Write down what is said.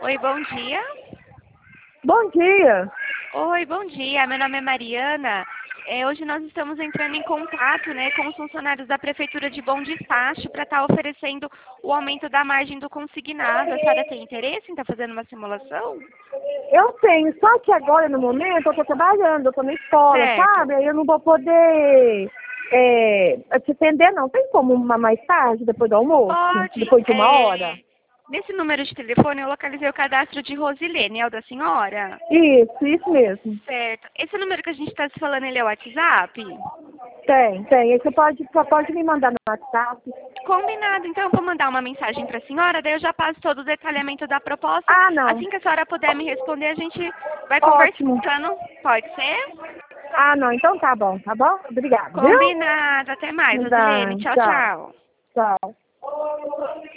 Oi, bom dia. Bom dia. Oi, bom dia. Meu nome é Mariana. Hoje nós estamos entrando em contato, né, com os funcionários da Prefeitura de Bom Despacho para estar oferecendo o aumento da margem do consignado. A senhora tem interesse em estar fazendo uma simulação? Eu tenho, só que agora, no momento, eu estou trabalhando, eu estou na escola, Certo. sabe? Aí eu não vou poder te atender, não. Tem como uma mais tarde, depois do almoço? Pode. Depois de uma hora? Nesse número de telefone eu localizei o cadastro de Rosilene, é o da senhora? Isso mesmo. Certo. Esse número que a gente está se falando, ele é o WhatsApp? Tem. Aí você pode me mandar no WhatsApp. Combinado, então eu vou mandar uma mensagem para a senhora, daí eu já passo todo o detalhamento da proposta. Ah, não. Assim que a senhora puder me responder, a gente vai Ótimo. conversando. Pode ser? Ah, não, então tá bom, tá bom? Obrigada, viu? Combinado. Até mais, Tá, Rosilene. Tchau, tchau. tchau. Tchau.